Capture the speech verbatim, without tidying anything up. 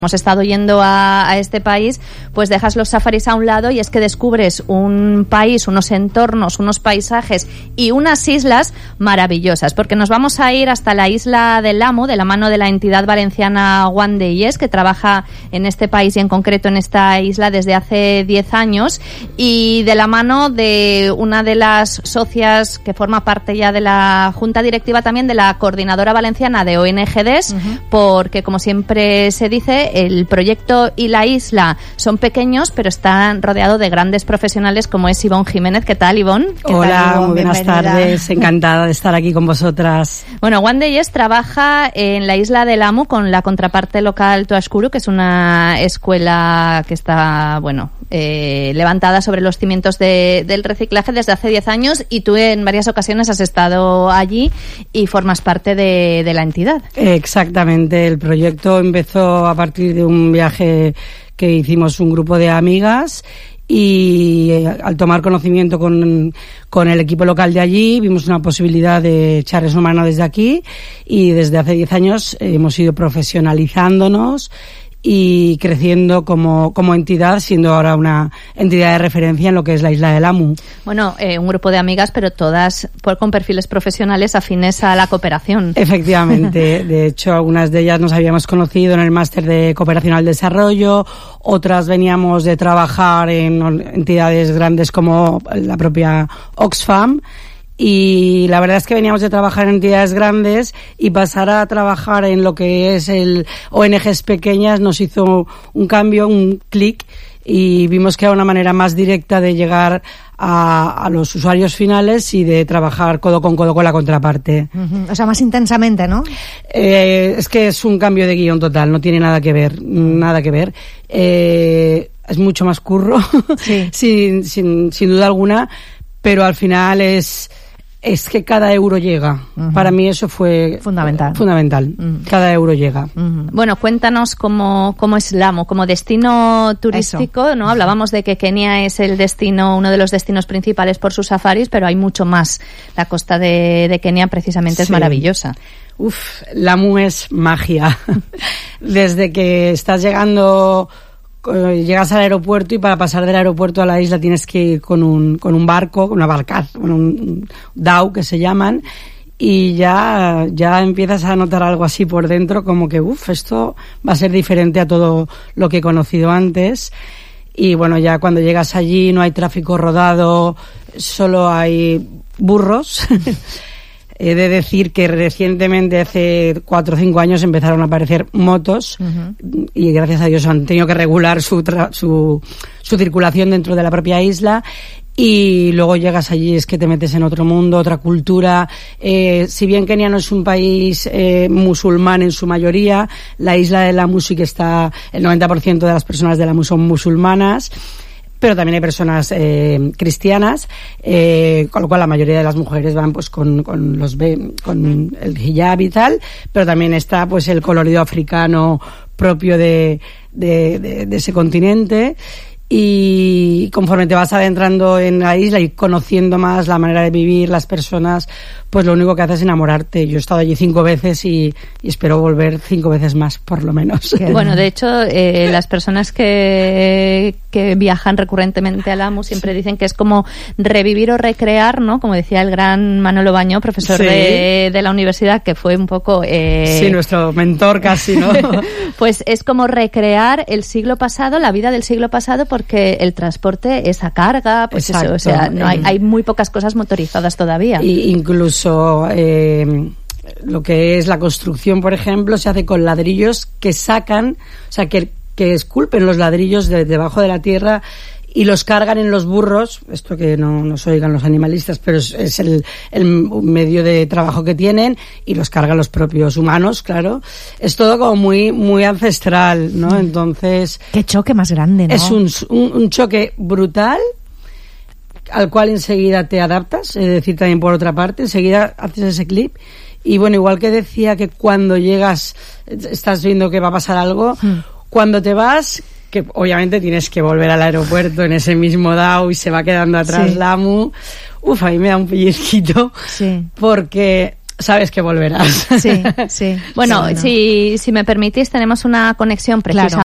hemos estado yendo a, a este país, pues dejas los safaris a un lado y es que descubres un país, unos entornos, unos paisajes y unas islas maravillosas, porque nos vamos a ir hasta la isla de Lamu, de la mano de la entidad valenciana One Day Yes, que trabaja en este país y en concreto en esta isla desde hace diez años, y de la mano de una de las socias que forma parte ya de la junta directiva también de la Coordinadora Valenciana de O N G Ds, uh-huh. porque como siempre se dice, el proyecto y la isla son pequeños, pero están rodeados de grandes profesionales como es Ivonne Jiménez. ¿Qué tal, Ivonne? ¿Qué Hola, tal, Ivonne? Muy buenas Bienvenida. tardes. Encantada de estar aquí con vosotras. Bueno, One Day Yes trabaja en la isla de Lamu con la contraparte local Tuashkuru, que es una escuela que está, bueno, eh, levantada sobre los cimientos de, del reciclaje desde hace diez años, y tú en varias ocasiones has estado allí y formas parte de, de la entidad. Exactamente. El proyecto empezó a partir de un viaje que hicimos un grupo de amigas, y eh, al tomar conocimiento con, con el equipo local de allí vimos una posibilidad de echarles una mano desde aquí, y desde hace diez años eh, hemos ido profesionalizándonos y creciendo como, como entidad, siendo ahora una entidad de referencia en lo que es la isla de Lamu. Bueno, eh, un grupo de amigas, pero todas por, con perfiles profesionales afines a la cooperación. Efectivamente. De hecho, algunas de ellas nos habíamos conocido en el máster de cooperación al desarrollo, otras veníamos de trabajar en entidades grandes como la propia Oxfam. Y la verdad es que veníamos de trabajar en entidades grandes, y pasar a trabajar en lo que es el O N Ges pequeñas nos hizo un cambio, un clic, y vimos que era una manera más directa de llegar a, a los usuarios finales y de trabajar codo con codo con la contraparte. Uh-huh. O sea, más intensamente, ¿no? Eh, es que es un cambio de guión total, no tiene nada que ver, nada que ver. Eh, es mucho más curro, sí. sin, sin, sin duda alguna, pero al final es... Es que cada euro llega. Uh-huh. Para mí eso fue fundamental. Fundamental. Uh-huh. Cada euro llega. Uh-huh. Bueno, cuéntanos cómo, cómo es Lamu como destino turístico, eso. ¿No? Hablábamos de que Kenia es el destino, uno de los destinos principales por sus safaris, pero hay mucho más. La costa de, de Kenia precisamente sí. es maravillosa. Uf, Lamu es magia. Desde que estás llegando... Llegas al aeropuerto, y para pasar del aeropuerto a la isla tienes que ir con un con un barco, con una barcaza, con un dhow que se llaman, y ya ya empiezas a notar algo así por dentro, como que uff, esto va a ser diferente a todo lo que he conocido antes. Y bueno, ya cuando llegas allí no hay tráfico rodado, solo hay burros. He de decir que recientemente, hace cuatro o cinco años, empezaron a aparecer motos, uh-huh. y gracias a Dios han tenido que regular su, tra- su, su circulación dentro de la propia isla. Y luego llegas allí, es que te metes en otro mundo, otra cultura. Eh, si bien Kenia no es un país eh, musulmán en su mayoría, la isla de Lamu sí que está, el noventa por ciento de las personas de Lamu son musulmanas, pero también hay personas eh, cristianas, eh, con lo cual la mayoría de las mujeres van pues con, con los con el hijab y tal, pero también está pues el colorido africano propio de, de, de, de ese continente. Y conforme te vas adentrando en la isla y conociendo más la manera de vivir, las personas, pues lo único que haces es enamorarte. Yo he estado allí cinco veces y, y espero volver cinco veces más, por lo menos. Bueno, de hecho, eh, las personas que, que viajan recurrentemente a Lamu siempre dicen que es como revivir o recrear, ¿no? Como decía el gran Manolo Bañó, profesor sí. de, de la universidad, que fue un poco... Eh... Sí, nuestro mentor casi, ¿no? Pues es como recrear el siglo pasado, la vida del siglo pasado, porque el transporte es a carga, pues Exacto. eso, o sea, no hay, hay muy pocas cosas motorizadas todavía. Y incluso eh, lo que es la construcción, por ejemplo, se hace con ladrillos que sacan, o sea, que, que esculpen los ladrillos de debajo de la tierra y los cargan en los burros. Esto que no nos oigan los animalistas, pero es, es el, el medio de trabajo que tienen, y los cargan los propios humanos, claro. Es todo como muy muy ancestral, ¿no? Entonces... Qué choque más grande, ¿no? Es un, un, un choque brutal, al cual enseguida te adaptas, es decir, también por otra parte, enseguida haces ese clip. Y bueno, igual que decía que cuando llegas, estás viendo que va a pasar algo, mm. cuando te vas... que obviamente tienes que volver al aeropuerto en ese mismo dhow y se va quedando atrás sí. Lamu. Uf, a mí me da un pellizquito, sí. porque sabes que volverás. Sí, sí. Bueno, sí, no. si, si me permitís, tenemos una conexión precisamente